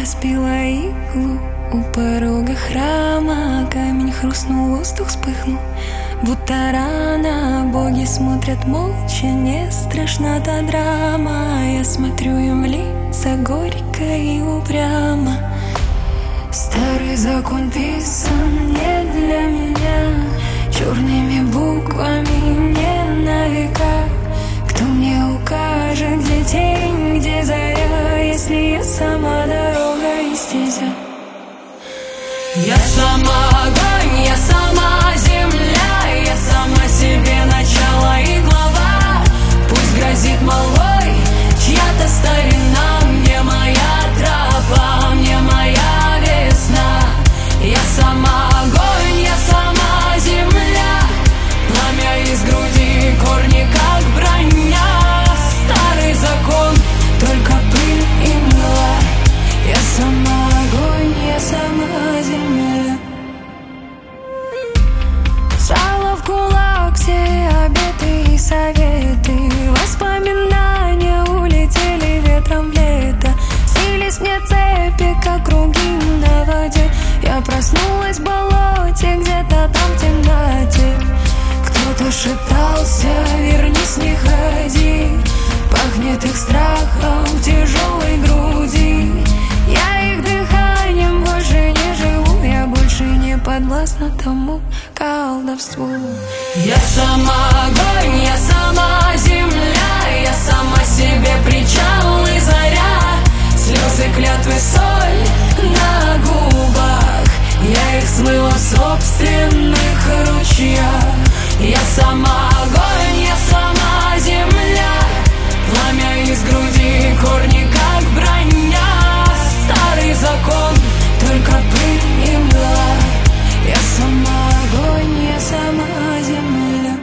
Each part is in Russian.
распила иглу у порога храма. Камень хрустнул, воздух вспыхнул, будто рана. Боги смотрят молча, не страшна та драма. Я смотрю им в лица горько и упрямо. Старый закон писан не для меня, черными буквами не на века. Кто мне укажет, где тень, где заря, если я сама дорога и стезя? Я сама огонь, я сама земля, я сама себе начало и глава. Пусть грозит молвой чья-то старина, мне моя тропа, мне моя весна. Я сама огонь, я сама земля, пламя из груди, корни как броня. Старый закон, только пыль и мгла. Я сама огонь, я сама земля. Сжала в кулак все обеты и советы. Воспоминания улетели ветром в лето. Снились мне цепи, как круги на воде. Я проснулась в болоте, где-то там в темноте. Кто-то шептался, вернись, не ходи. Пахнет их страхом в тяжелой груди. Я их дыханием больше не живу. Я больше не подвластна тому колдовству. Я сама огонь, я сама земля, я сама себе причал и заря. Слезы, клятвы, соль на губах, я их смыла в собственных ручьях. Я сама огонь, я сама земля, пламя из груди, корни как броня. Старый закон, только пыль и мгла. Я сама огонь, я сама земля.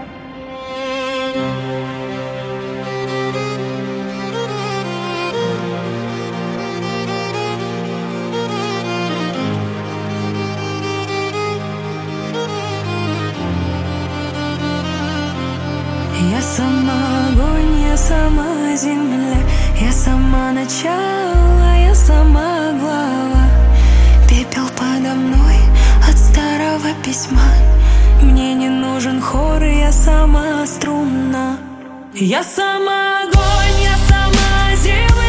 Я сама огонь, я сама земля. Я сама начало, я сама глава. Пепел подо мной от старого письма. Мне не нужен хор, я сама струна. Я сама огонь, я сама земля.